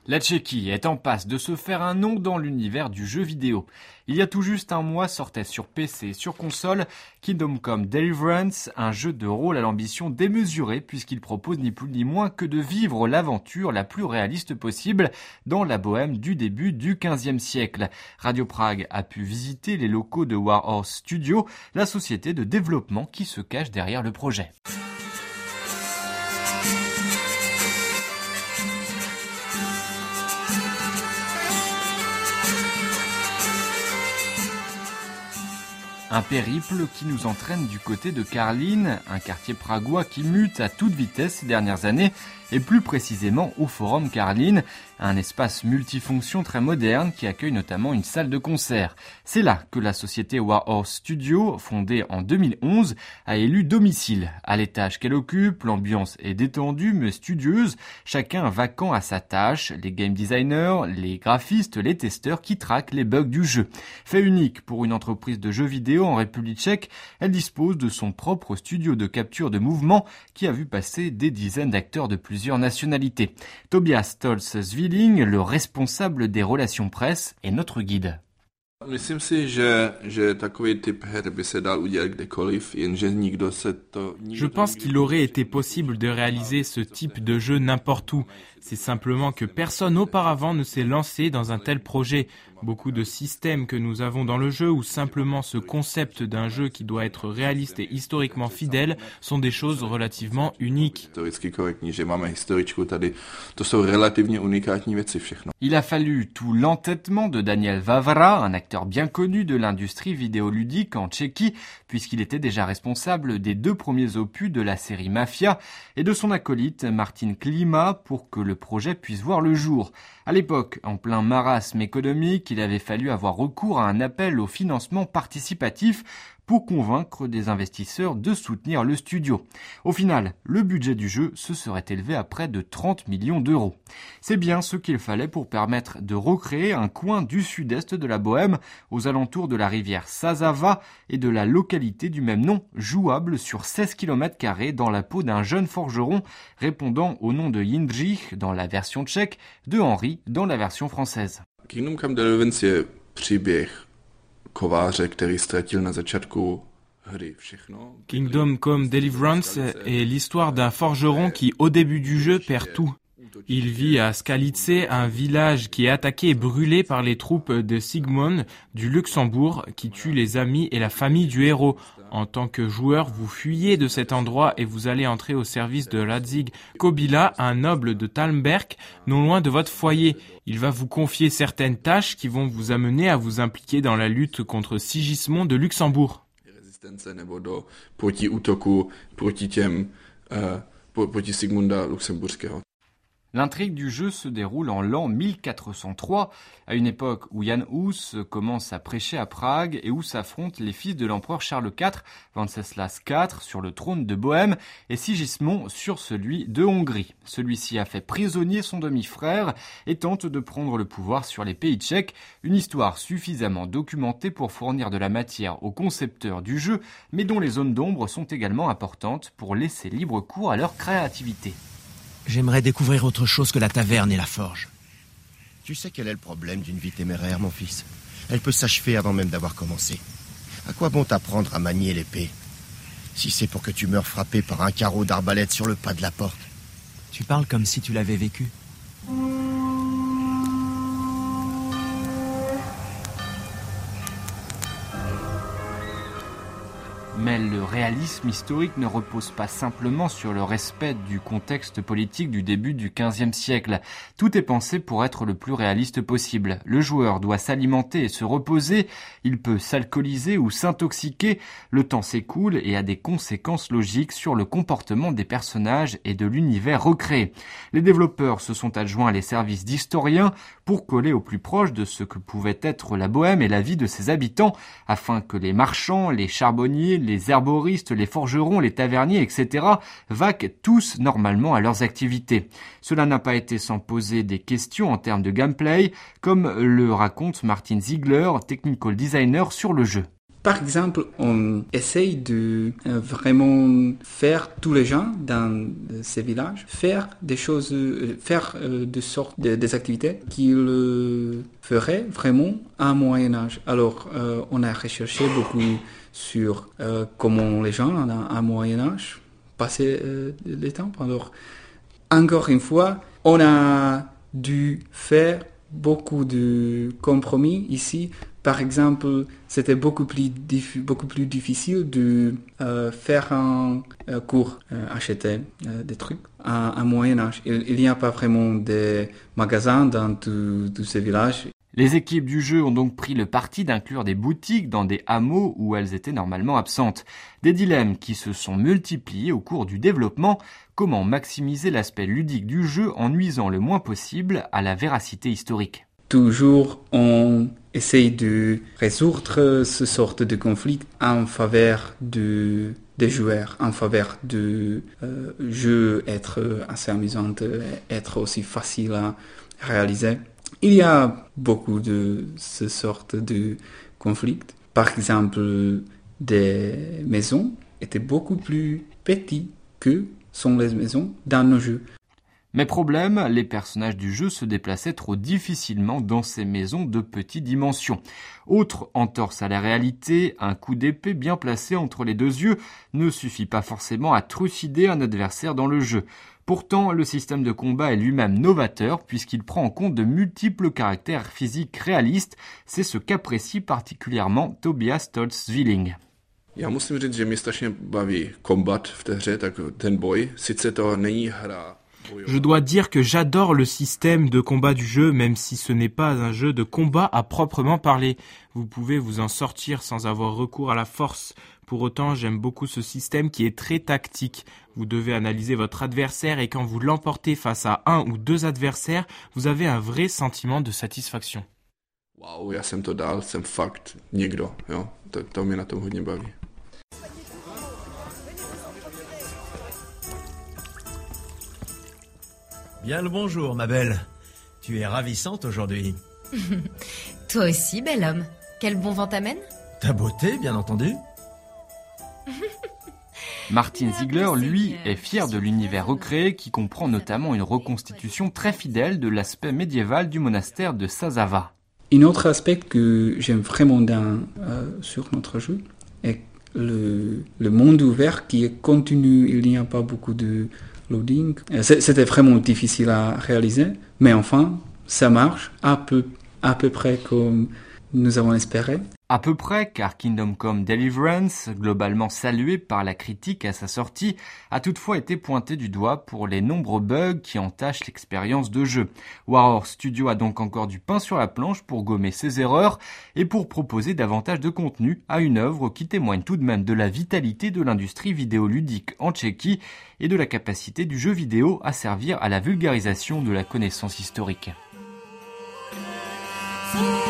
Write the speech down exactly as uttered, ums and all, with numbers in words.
La Tchéquie est en passe de se faire un nom dans l'univers du jeu vidéo. Il y a tout juste un mois sortait sur P C et sur console Kingdom Come Deliverance, un jeu de rôle à l'ambition démesurée puisqu'il propose ni plus ni moins que de vivre l'aventure la plus réaliste possible dans la bohème du début du quinzième siècle. Radio Prague a pu visiter les locaux de Warhorse Studio, la société de développement qui se cache derrière le projet. Un périple qui nous entraîne du côté de Karlin, un quartier pragois qui mute à toute vitesse ces dernières années, et plus précisément au Forum Karlin, un espace multifonction très moderne qui accueille notamment une salle de concert. C'est là que la société Warhorse Studio, fondée en deux mille onze, a élu domicile. À l'étage qu'elle occupe, l'ambiance est détendue mais studieuse, chacun vaquant à sa tâche, les game designers, les graphistes, les testeurs qui traquent les bugs du jeu. Fait unique pour une entreprise de jeux vidéo en République tchèque, elle dispose de son propre studio de capture de mouvement qui a vu passer des dizaines d'acteurs de plusieurs nationalités. Tobias Stolz-Svilling, le responsable des relations presse, est notre guide. Myslím si, že, že takový typ her by se dal udělat kdekoliv, jenže nikdo se to... Je pense qu'il aurait été possible de réaliser ce type de jeu n'importe où. C'est simplement que personne auparavant ne s'est lancé dans un tel projet. Beaucoup de systèmes que nous avons dans le jeu ou simplement ce concept d'un jeu qui doit être réaliste et historiquement fidèle sont des choses relativement uniques. Il a fallu tout l'entêtement de Daniel Vavra, un acteur bien connu de l'industrie vidéoludique en Tchéquie, puisqu'il était déjà responsable des deux premiers opus de la série Mafia, et de son acolyte Martin Klima pour que le projet puisse voir le jour. À l'époque, en plein marasme économique, il avait fallu avoir recours à un appel au financement participatif pour convaincre des investisseurs de soutenir le studio. Au final, le budget du jeu se serait élevé à près de trente millions d'euros. C'est bien ce qu'il fallait pour permettre de recréer un coin du sud-est de la Bohème, aux alentours de la rivière Sazava et de la localité du même nom, jouable sur seize kilomètres carrés dans la peau d'un jeune forgeron, répondant au nom de Jindřich dans la version tchèque, de Henri dans la version française. Kingdom Come Deliverance je příběh kováře, který ztratil na začátku hry všechno. Kingdom Come Deliverance est l'histoire d'un forgeron qui, au début du jeu, perd tout. Il vit à Skalice, un village qui est attaqué et brûlé par les troupes de Sigmund du Luxembourg qui tuent les amis et la famille du héros. En tant que joueur, vous fuyez de cet endroit et vous allez entrer au service de Radzig Kobila, un noble de Talmberg, non loin de votre foyer. Il va vous confier certaines tâches qui vont vous amener à vous impliquer dans la lutte contre Sigismond de Luxembourg. Proti útoku, proti těm, proti Sigmunda Luxemburského. L'intrigue du jeu se déroule en l'an mille quatre cent trois, à une époque où Jan Hus commence à prêcher à Prague et où s'affrontent les fils de l'empereur Charles quatre, Venceslas quatre sur le trône de Bohême et Sigismond sur celui de Hongrie. Celui-ci a fait prisonnier son demi-frère et tente de prendre le pouvoir sur les pays tchèques, une histoire suffisamment documentée pour fournir de la matière aux concepteurs du jeu, mais dont les zones d'ombre sont également importantes pour laisser libre cours à leur créativité. J'aimerais découvrir autre chose que la taverne et la forge. Tu sais quel est le problème d'une vie téméraire, mon fils? Elle peut s'achever avant même d'avoir commencé. À quoi bon t'apprendre à manier l'épée? Si c'est pour que tu meurs frappé par un carreau d'arbalète sur le pas de la porte. Tu parles comme si tu l'avais vécu. Mais le réalisme historique ne repose pas simplement sur le respect du contexte politique du début du quinzième siècle. Tout est pensé pour être le plus réaliste possible. Le joueur doit s'alimenter et se reposer, il peut s'alcooliser ou s'intoxiquer, le temps s'écoule et a des conséquences logiques sur le comportement des personnages et de l'univers recréé. Les développeurs se sont adjoints les services d'historiens pour coller au plus proche de ce que pouvait être la Bohème et la vie de ses habitants, afin que les marchands, les charbonniers, les herboristes, les forgerons, les taverniers, et cetera vaquent tous normalement à leurs activités. Cela n'a pas été sans poser des questions en termes de gameplay, comme le raconte Martin Ziegler, technical designer sur le jeu. Par exemple, on essaye de euh, vraiment faire tous les gens dans ces villages, faire des choses, euh, faire euh, de sorte de, des activités qu'ils euh, feraient vraiment à Moyen-Âge. Alors, euh, on a recherché beaucoup sur euh, comment les gens à Moyen-Âge passaient euh, le temps. Alors, encore une fois, on a dû faire beaucoup de compromis ici. Par exemple, c'était beaucoup plus, dif- beaucoup plus difficile de euh, faire un euh, cours, euh, acheter euh, des trucs à, à Moyen-Âge. Il, il n'y a pas vraiment de magasins dans tous ces villages. Les équipes du jeu ont donc pris le parti d'inclure des boutiques dans des hameaux où elles étaient normalement absentes. Des dilemmes qui se sont multipliés au cours du développement. Comment maximiser l'aspect ludique du jeu en nuisant le moins possible à la véracité historique ? Toujours, on essaye de résoudre ce sorte de conflit en faveur de, des joueurs, en faveur de euh, jeux être assez amusant, être aussi facile à réaliser. Il y a beaucoup de ce sorte de conflits. Par exemple, des maisons étaient beaucoup plus petites que sont les maisons dans nos jeux. Mais problème, les personnages du jeu se déplaçaient trop difficilement dans ces maisons de petites dimensions. Autre entorse à la réalité, un coup d'épée bien placé entre les deux yeux ne suffit pas forcément à trucider un adversaire dans le jeu. Pourtant, le système de combat est lui-même novateur puisqu'il prend en compte de multiples caractères physiques réalistes. C'est ce qu'apprécie particulièrement Tobias Stolz-Zwilling. Já musím říct, že mě strašně baví kombat v té hře, tak ten boj, sice to není hra. Je dois dire que j'adore le système de combat du jeu, même si ce n'est pas un jeu de combat à proprement parler. Vous pouvez vous en sortir sans avoir recours à la force. Pour autant, j'aime beaucoup ce système qui est très tactique. Vous devez analyser votre adversaire et quand vous l'emportez face à un ou deux adversaires, vous avez un vrai sentiment de satisfaction. Wow, já jsem to dal, jsem fakt někdo, jo. To, to mě na tom hodně baví. Bien le bonjour, ma belle. Tu es ravissante aujourd'hui. Toi aussi, bel homme. Quel bon vent t'amène ? Ta beauté, bien entendu. Martin Ziegler, lui, est fier de l'univers recréé qui comprend notamment une reconstitution très fidèle de l'aspect médiéval du monastère de Sazava. Un autre aspect que j'aime vraiment dans, euh, sur notre jeu est le, le monde ouvert qui est continu. Il n'y a pas beaucoup de loading. C'était vraiment difficile à réaliser, mais enfin, ça marche à peu, à peu près comme nous avons espéré. À peu près, car Kingdom Come Deliverance, globalement salué par la critique à sa sortie, a toutefois été pointé du doigt pour les nombreux bugs qui entachent l'expérience de jeu. Warhorse Studio a donc encore du pain sur la planche pour gommer ses erreurs et pour proposer davantage de contenu à une œuvre qui témoigne tout de même de la vitalité de l'industrie vidéoludique en Tchéquie et de la capacité du jeu vidéo à servir à la vulgarisation de la connaissance historique.